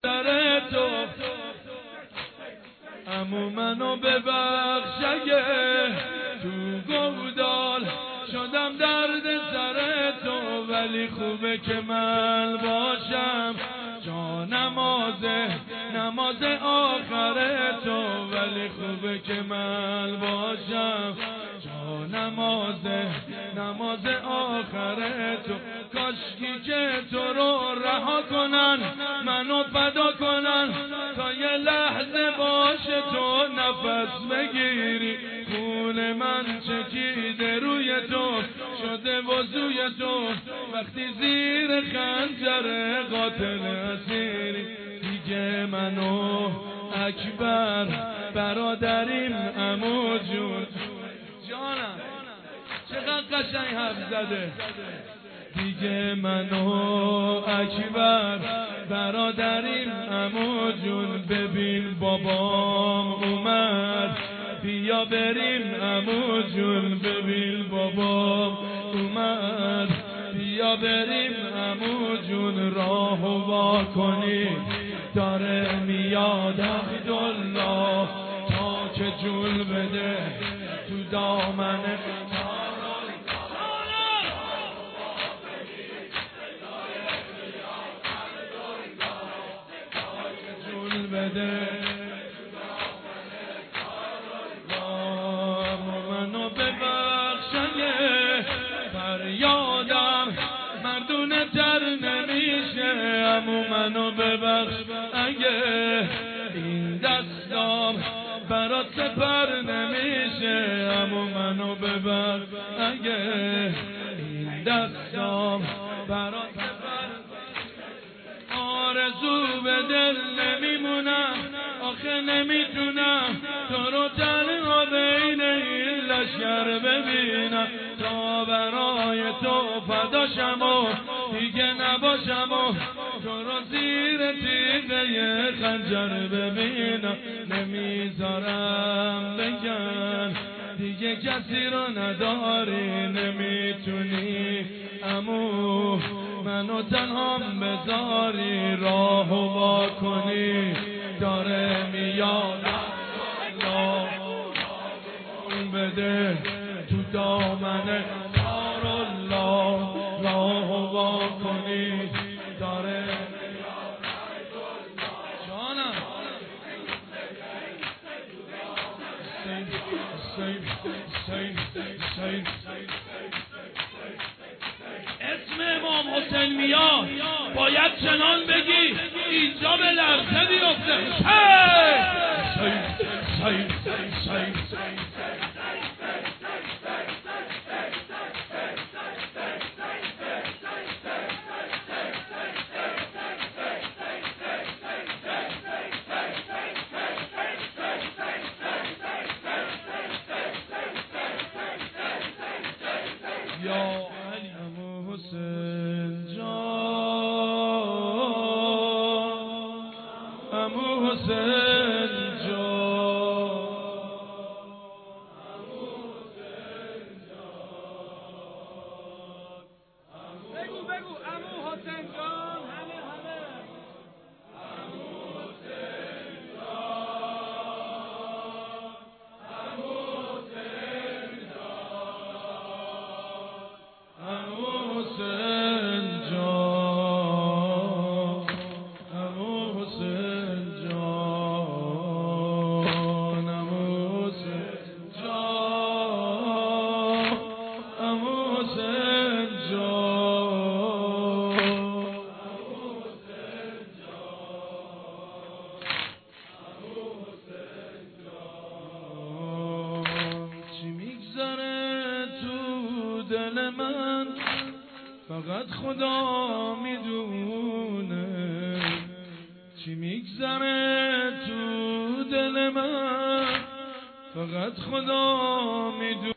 در تو عمو منو ببخش اگه تو گودال شدم درد سر تو، ولی خوبه که من باشم جا نماز آخر تو، ولی خوبه که من باشم جا نماز آخر تو. کاشکی که تو رو رها کنن منو فدا کنن تا یه لحظه باشه تو نفس بگیری. خون من چکیده روی تو شده وضوی تو، وقتی زیر خنجر قاتل اسیری. دیگه منو اکبر برادریم عمو جون، جانم چقدر قشنگ حرف زده. دیگه منو اکبر برادریم عمو جون، ببین بابام اومد بیا بریم عمو جون، ببین بابام اومد بیا بریم عمو جون. راهو وا کنی داره میاد عبدالله تا که جون بده تو دامن بده. منو ببخشنه فریادم مردونه تر نمیشه. عمو منو ببخش اگه این دستام برات سپر نمیشه. عمو منو ببخش اگه این دستام برات سپر آرزو به دل نمیمونم آخه نمیتونم تو رو تنها بین این لشکر ببینم، تا برای تو فداشم و دیگه نباشم و تو رو زیر تیغه خنجر ببینم. نمیذارم بگن دیگه کسی رو نداری، نمیتونی عمو منو تنهام بذاری. راهو وا کنی داره میاد بده تو دامن دار الله. راهو وا کنی داره جانم اسم امام حسین میاد باید چنان بگی اینجا به لرزه بیفته. دل من فقط خدا میدونه، چی میگذره تو دل من فقط خدا میدونه.